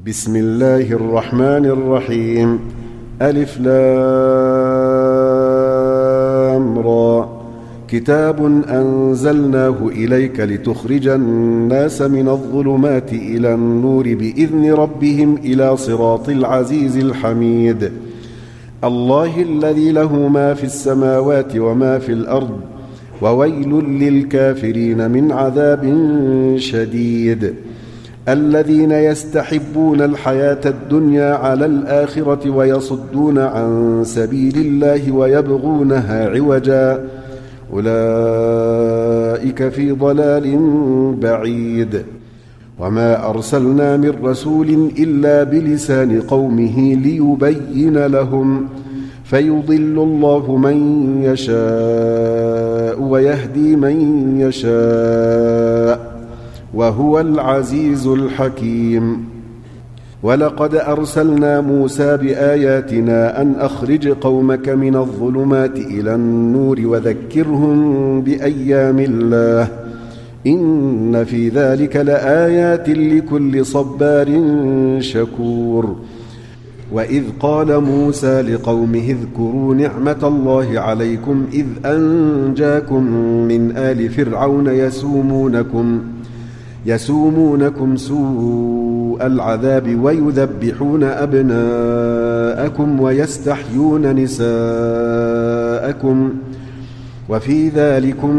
بسم الله الرحمن الرحيم. ألف لام را. كتاب أنزلناه إليك لتخرج الناس من الظلمات إلى النور بإذن ربهم إلى صراط العزيز الحميد. الله الذي له ما في السماوات وما في الأرض، وويل للكافرين من عذاب شديد. الذين يستحبون الحياة الدنيا على الآخرة ويصدون عن سبيل الله ويبغونها عوجا، أولئك في ضلال بعيد. وما أرسلنا من رسول إلا بلسان قومه ليبين لهم، فيضل الله من يشاء ويهدي من يشاء، وهو العزيز الحكيم. ولقد أرسلنا موسى بآياتنا أن أخرج قومك من الظلمات إلى النور وذكرهم بأيام الله، إن في ذلك لآيات لكل صبار شكور. وإذ قال موسى لقومه اذكروا نعمة الله عليكم إذ أنجاكم من آل فرعون يسومونكم سوء العذاب ويذبحون أبناءكم ويستحيون نساءكم، وفي ذلكم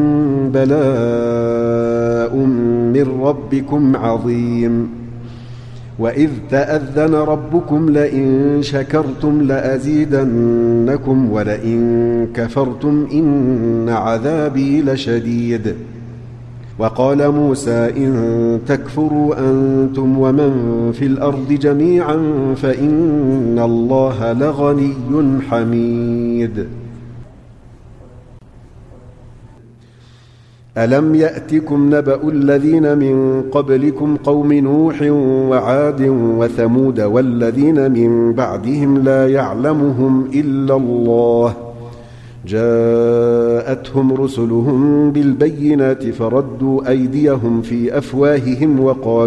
بلاء من ربكم عظيم. وإذ تأذن ربكم لئن شكرتم لأزيدنكم ولئن كفرتم إن عذابي لشديد. وقال موسى إن تكفروا أنتم ومن في الأرض جميعا فإن الله لغني حميد. ألم يأتكم نبأ الذين من قبلكم قوم نوح وعاد وثمود والذين من بعدهم لا يعلمهم إلا الله، جاءتهم رسلهم بالبينات فردوا أيديهم في أفواههم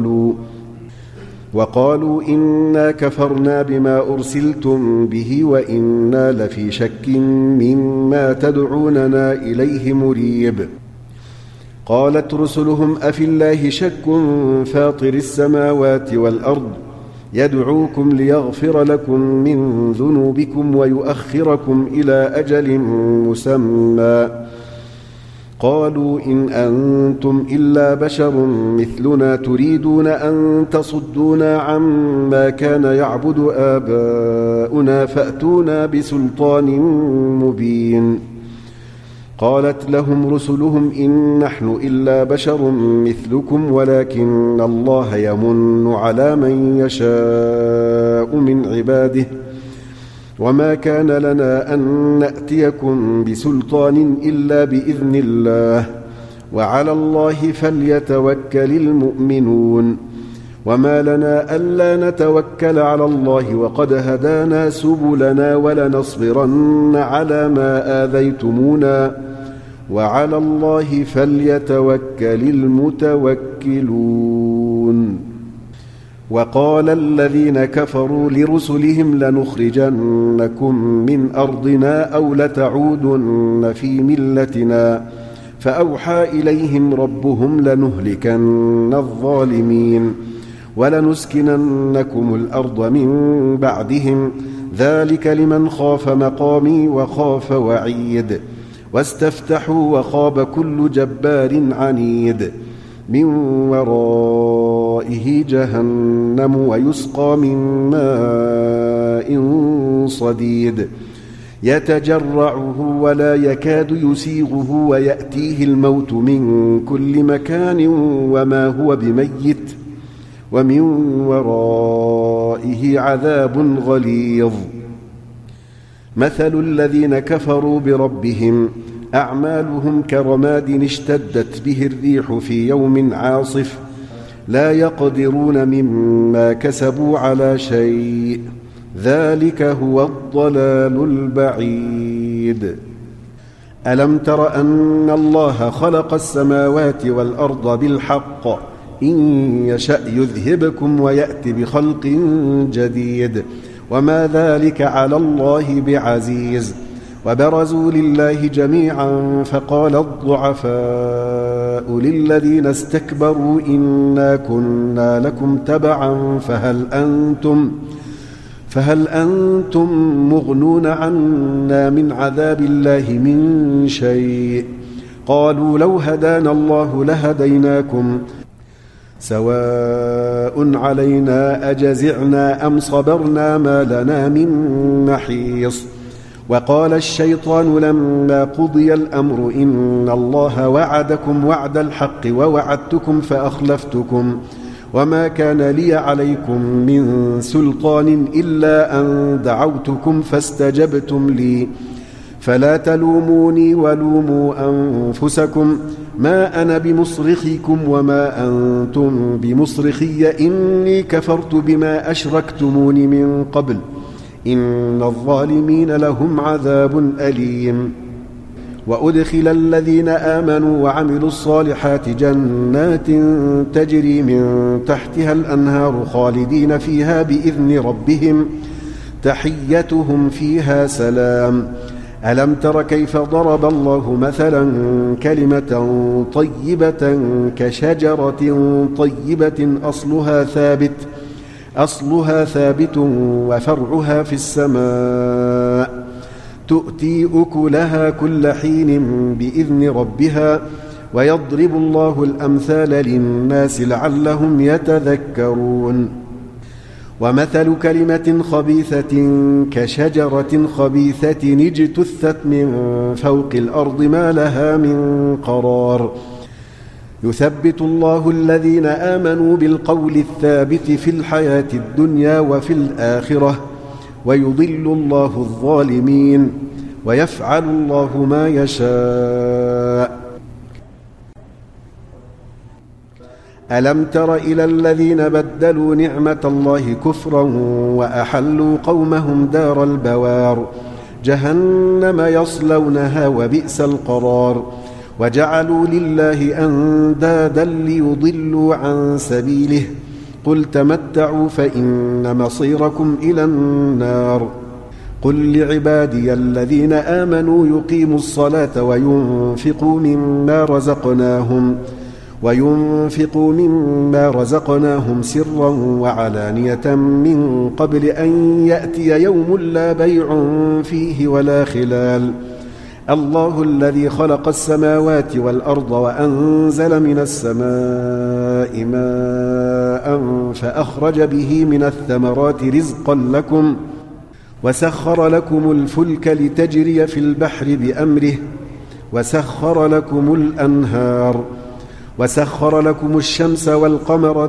وقالوا إنا كفرنا بما أرسلتم به وإنا لفي شك مما تدعوننا إليه مريب. قالت رسلهم أفي الله شك فاطر السماوات والأرض يدعوكم ليغفر لكم من ذنوبكم ويؤخركم إلى أجل مسمى. قالوا إن أنتم إلا بشر مثلنا تريدون أن تصدونا عما كان يعبد آباؤنا فأتونا بسلطان مبين. قالت لهم رسلهم إن نحن إلا بشر مثلكم ولكن الله يمن على من يشاء من عباده، وما كان لنا أن نأتيكم بسلطان إلا بإذن الله، وعلى الله فليتوكل المؤمنون. وما لنا ألا نتوكل على الله وقد هدانا سبلنا ولنصبرن على ما آذيتمونا، وعلى الله فليتوكل المتوكلون. وقال الذين كفروا لرسلهم لنخرجنكم من أرضنا أو لتعودن في ملتنا، فأوحى إليهم ربهم لنهلكن الظالمين ولنسكننكم الأرض من بعدهم، ذلك لمن خاف مقامي وخاف وعيد. واستفتحوا وخاب كل جبار عنيد، من ورائه جهنم ويسقى من ماء صديد يتجرعه ولا يكاد يسيغه ويأتيه الموت من كل مكان وما هو بميت، ومن ورائه عذاب غليظ. مثل الذين كفروا بربهم أعمالهم كرماد اشتدت به الريح في يوم عاصف، لا يقدرون مما كسبوا على شيء، ذلك هو الضلال البعيد. ألم تر أن الله خلق السماوات والأرض بالحق إن يشأ يذهبكم ويأت بخلق جديد وما ذلك على الله بعزيز. وبرزوا لله جميعا فقال الضعفاء للذين استكبروا إنا كنا لكم تبعا فهل أنتم مغنون عنا من عذاب الله من شيء؟ قالوا لو هدانا الله لهديناكم سواء علينا أجزعنا أم صبرنا ما لنا من محيص. وقال الشيطان لما قضي الأمر إن الله وعدكم وعد الحق ووعدتكم فأخلفتكم وما كان لي عليكم من سلطان إلا أن دعوتكم فاستجبتم لي فلا تلوموني ولوموا أنفسكم ما أنا بمصرخكم وما أنتم بمصرخي إني كفرت بما أشركتمون من قبل إن الظالمين لهم عذاب أليم. وأدخل الذين آمنوا وعملوا الصالحات جنات تجري من تحتها الأنهار خالدين فيها بإذن ربهم تحيتهم فيها سلام. ألم تر كيف ضرب الله مثلا كلمة طيبة كشجرة طيبة أصلها ثابت وفرعها في السماء تؤتي أكلها كل حين بإذن ربها ويضرب الله الأمثال للناس لعلهم يتذكرون. ومثل كلمة خبيثة كشجرة خبيثة اجتثت من فوق الأرض ما لها من قرار يثبت الله الذين آمنوا بالقول الثابت في الحياة الدنيا وفي الآخرة ويضل الله الظالمين ويفعل الله ما يشاء. ألم تر إلى الذين بدلوا نعمة الله كفرا وأحلوا قومهم دار البوار جهنم يصلونها وبئس القرار وجعلوا لله أندادا ليضلوا عن سبيله قل تمتعوا فإن مصيركم إلى النار. قل لعبادي الذين آمنوا يقيموا الصلاة وينفقوا مما رزقناهم سرا وعلانية من قبل أن يأتي يوم لا بيع فيه ولا خلال. الله الذي خلق السماوات والأرض وأنزل من السماء ماء فأخرج به من الثمرات رزقا لكم وسخر لكم الفلك لتجري في البحر بأمره وسخر لكم الأنهار وسخر لكم الشمس والقمر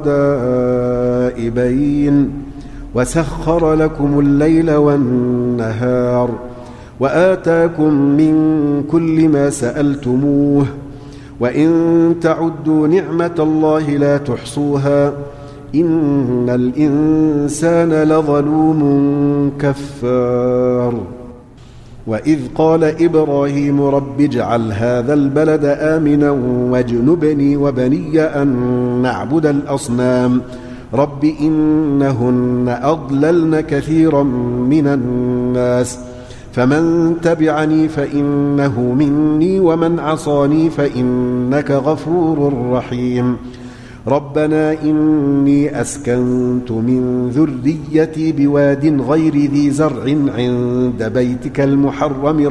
دائبين وسخر لكم الليل والنهار وآتاكم من كل ما سألتموه وإن تعدوا نعمة الله لا تحصوها إن الإنسان لظلوم كفار. وإذ قال إبراهيم رب اجعل هذا البلد آمنا واجنبني وبني أن نعبد الأصنام رب إنهن أضللن كثيرا من الناس فمن تبعني فإنه مني ومن عصاني فإنك غفور رحيم. ربنا إني أسكنت من ذريتي بواد غير ذي زرع عند بيتك المحرم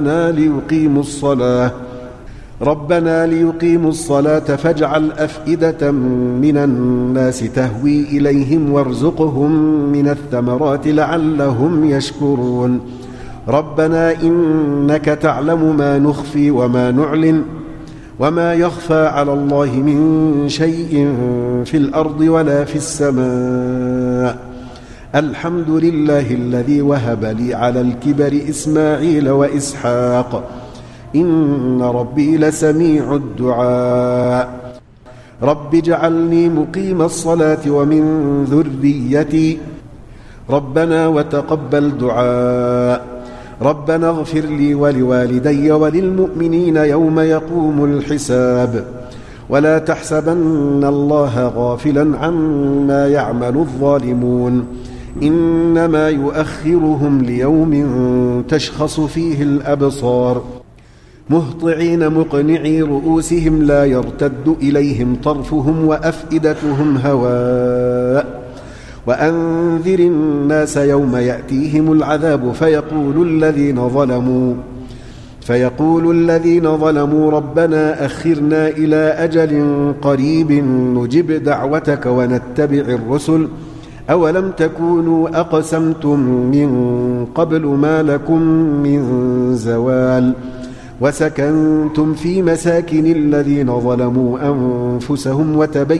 ربنا ليقيموا الصلاة فاجعل أفئدة من الناس تهوي إليهم وارزقهم من الثمرات لعلهم يشكرون. ربنا إنك تعلم ما نخفي وما نعلن وما يخفى على الله من شيء في الأرض ولا في السماء. الحمد لله الذي وهب لي على الكبر إسماعيل وإسحاق إن ربي لسميع الدعاء. رب اجعلني مقيم الصلاة ومن ذريتي ربنا وتقبل دعاء. ربنا اغفر لي ولوالدي وللمؤمنين يوم يقوم الحساب. ولا تحسبن الله غافلا عما يعمل الظالمون إنما يؤخرهم ليوم تشخص فيه الأبصار مهطعين مقنعي رؤوسهم لا يرتد إليهم طرفهم وأفئدتهم هواء وأنذر الناس يوم يأتيهم العذاب فيقول الذين ظلموا ربنا أخرنا إلى أجل قريب نجب دعوتك ونتبع الرسل أولم تكونوا أقسمتم من قبل ما لكم من زوال وسكنتم في مساكن الذين ظلموا أنفسهم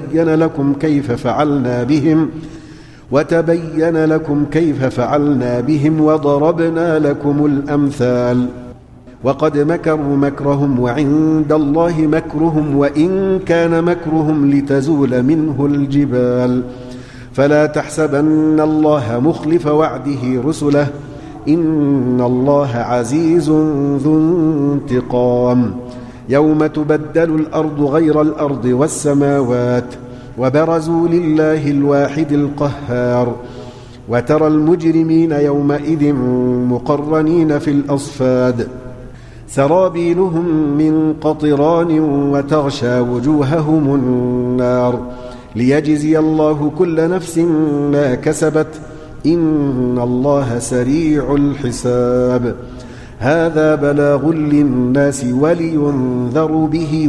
وتبين لكم كيف فعلنا بهم وضربنا لكم الأمثال وقد مكروا مكرهم وعند الله مكرهم وإن كان مكرهم لتزول منه الجبال فلا تحسبن الله مخلف وعده رسله إن الله عزيز ذو انتقام يوم تبدل الأرض غير الأرض والسماوات وبرزوا لله الواحد القهار وترى المجرمين يومئذ مقرنين في الأصفاد سرابيلهم من قطران وتغشى وجوههم النار ليجزي الله كل نفس ما كسبت إن الله سريع الحساب هذا بلاغ للناس ولينذروا به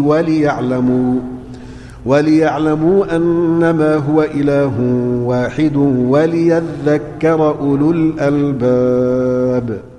وليعلموا أنما هو إله واحد وليذكر أولو الألباب.